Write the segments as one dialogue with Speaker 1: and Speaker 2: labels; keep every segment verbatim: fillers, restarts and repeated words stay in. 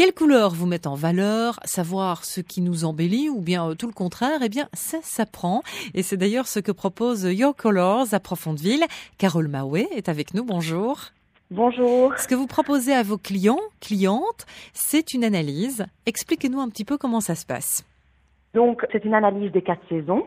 Speaker 1: Quelle couleur vous met en valeur? Savoir ce qui nous embellit ou bien euh, tout le contraire? Eh bien, ça s'apprend. Et c'est d'ailleurs ce que propose Your Colors à Profondeville. Carole Mahouet est avec nous. Bonjour.
Speaker 2: Bonjour.
Speaker 1: Ce que vous proposez à vos clients, clientes, c'est une analyse. Expliquez-nous un petit peu comment ça se passe.
Speaker 2: Donc, c'est une analyse des quatre saisons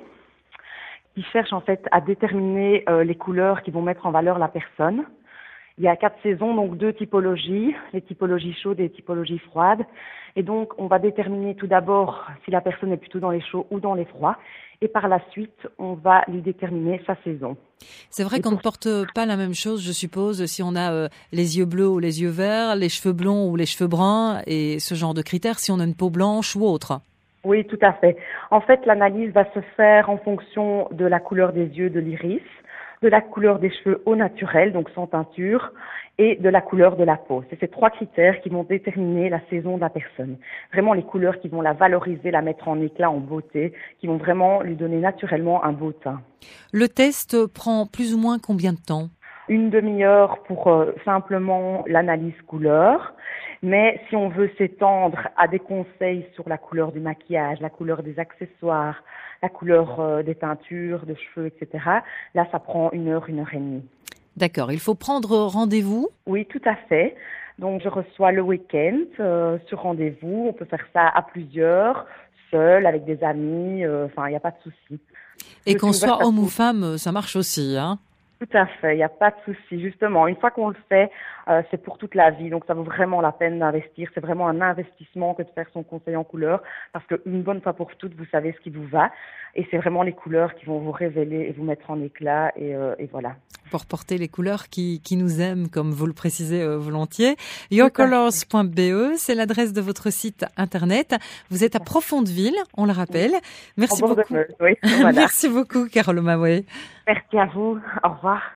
Speaker 2: qui cherche en fait à déterminer euh, les couleurs qui vont mettre en valeur la personne. Il y a quatre saisons, donc deux typologies, les typologies chaudes et les typologies froides. Et donc, on va déterminer tout d'abord si la personne est plutôt dans les chauds ou dans les froids. Et par la suite, on va lui déterminer sa saison.
Speaker 1: C'est vrai et qu'on pour... ne porte pas la même chose, je suppose, si on a euh, les yeux bleus ou les yeux verts, les cheveux blonds ou les cheveux bruns, et ce genre de critères, si on a une peau blanche ou autre.
Speaker 2: Oui, tout à fait. En fait, l'analyse va se faire en fonction de la couleur des yeux, de l'iris, de la couleur des cheveux au naturel, donc sans teinture, et de la couleur de la peau. C'est ces trois critères qui vont déterminer la saison de la personne. Vraiment les couleurs qui vont la valoriser, la mettre en éclat, en beauté, qui vont vraiment lui donner naturellement un beau teint.
Speaker 1: Le test prend plus ou moins combien de temps?
Speaker 2: Une demi-heure pour euh, simplement l'analyse couleur. Mais si on veut s'étendre à des conseils sur la couleur du maquillage, la couleur des accessoires, la couleur euh, des teintures, de cheveux, et cetera, là, ça prend une heure, une heure et demie.
Speaker 1: D'accord. Il faut prendre rendez-vous?
Speaker 2: Oui, tout à fait. Donc, je reçois le week-end euh, sur rendez-vous. On peut faire ça à plusieurs, seul, avec des amis. Enfin, euh, il n'y a pas de souci.
Speaker 1: Et qu'on soit homme ou femme, ça marche aussi, hein?
Speaker 2: Tout à fait, il n'y a pas de souci. Justement, une fois qu'on le fait, euh, c'est pour toute la vie. Donc, ça vaut vraiment la peine d'investir. C'est vraiment un investissement que de faire son conseil en couleur parce qu'une bonne fois pour toutes, vous savez ce qui vous va. Et c'est vraiment les couleurs qui vont vous révéler et vous mettre en éclat. Et, euh, et voilà.
Speaker 1: Pour porter les couleurs qui, qui nous aiment, comme vous le précisez euh, volontiers. your colors point b e, c'est l'adresse de votre site internet. Vous êtes à Profondeville, on le rappelle. Merci beaucoup.
Speaker 2: Oui, voilà.
Speaker 1: Merci beaucoup, Carole Mahouet.
Speaker 2: Merci à vous. Au revoir.